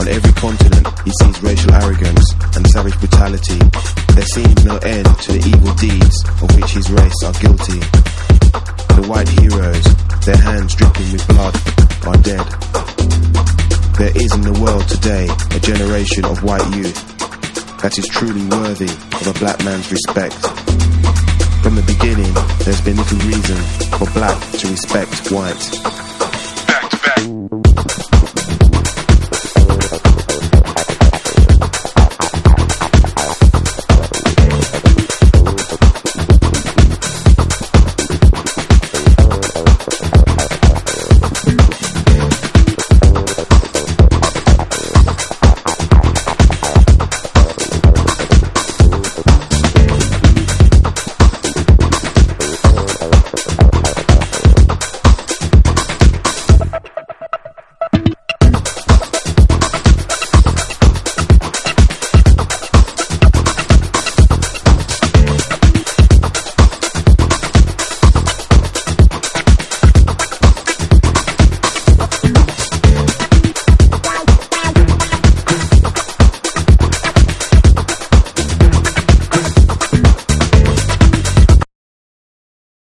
On every continent he sees racial arrogance and savage brutality. There seems no end to the evil deeds of which his race are guilty. The white heroes, their hands dripping with blood, are dead. There is in the world today a generation of white youth that is truly worthy of a black man's respect. From the beginning, there's been little reason for black to respect white.